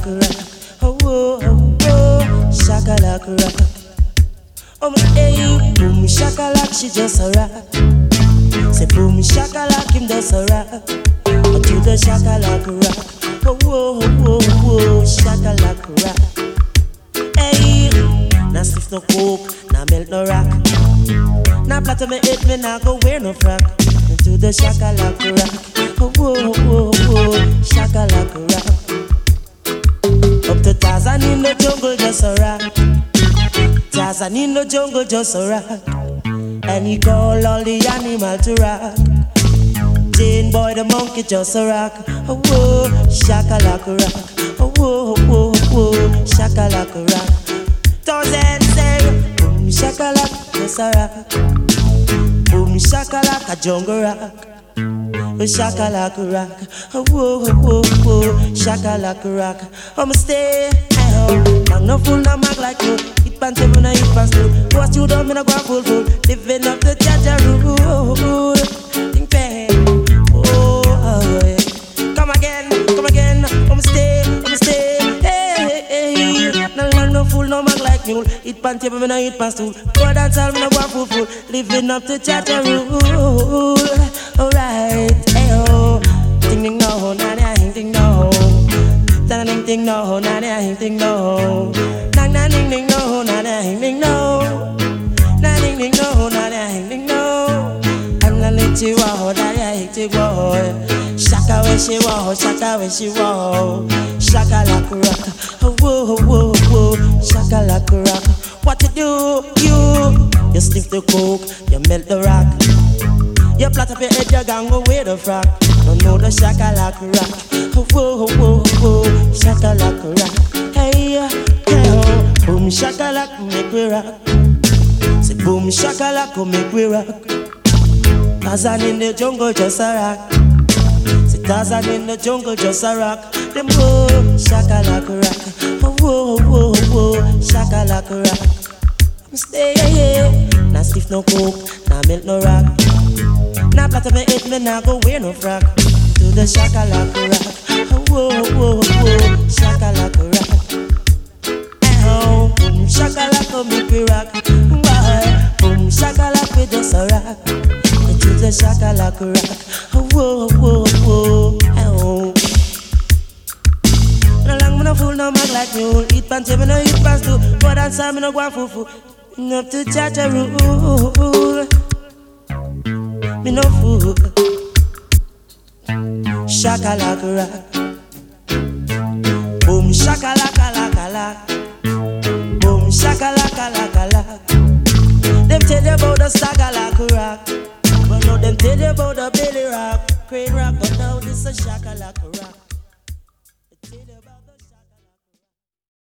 rock. Oh, oh, oh, oh, shakalaka rock. Oh my hey, boom shakalaka, she just a rock. Say boom shakalaka, him just a rock. To the shakalaka rock. Oh, oh, oh, oh, shakalaka rock. Hey, now sniff no coke, now melt no rock. Now platter me head, me now go wear no frock. To the shakalaka rock. Oh, oh, oh, oh, shakalaka rock. Up to Tarzan in the jungle, just a rock. Tarzan in the jungle, just a rock. And he call all the animal to rock. Jane boy the monkey, just a rock. Oh, oh, shakalaka rock. Oh, oh, oh, oh, shakalaka rock. Thousand say, boom shakalaka, just a rock. Boom shakalaka, jungle rock. Shakalaka rock, oh, oh, oh, oh, shakalaka rock. I'ma stay at home, I'm no fool, no mag like you. Eat pants, I'm gonna eat pants too. What you done, me no go full. Living up the Jaja rule. Think bad, oh, yeah. Come again, I'ma stay, hey. No fool, no mag like mule. Eat pants, I'm gonna eat pants too. Go dance, I'm gonna go full. Living up the Jaja rule. Alright, ayo. Ding ding no, na na ding no. Da ding ding no, na na ding no. Na na ding ding no, na na ding no. Na ding ding no, na na ding no. I'm gonna let you walk, da ya you walk. Shaka where she walk, shaka where she walk. Shaka like a rock, oh whoa whoa whoa. Shaka like a rock. What you do? You sniff the coke, you melt the rock. You plait up your head, you gang away the frock. Don't know the shakalaka rock. Oh, whoa, whoa, whoa, shakalaka rock. Hey, hey, oh, boom shakalaka, make we rock. Say boom shakalaka, make we rock. Tarzan in the jungle, just a rock. Say Tarzan in the jungle, just a rock. Them whoa, shakalaka rock. Oh, whoa, whoa, whoa, shakalaka rock. I'm stay, now sniff no coke, now melt no rock. Now platter me head, me now go wear no frock. To the shakalaka rock. Oh, whoa, whoa, whoa, shakalaka rock. Oh, boom, shakalaka make we rock. Why? Boom, shakalaka just a rock. To the shakalaka rock. Oh, whoa, whoa, whoa, oh. No long me no fool, no mag like mule. Eat pants, me no eat pants too. Go dance, me no go fufu. Up to Jaja rule. Me no fool. Shakalaka rock. Boom shakalaka laka laka. Boom shakalaka laka laka. Them tell you about the sakalaka rock, but now them tell you about the belly rock, crane rock, but now this a shakalaka rock.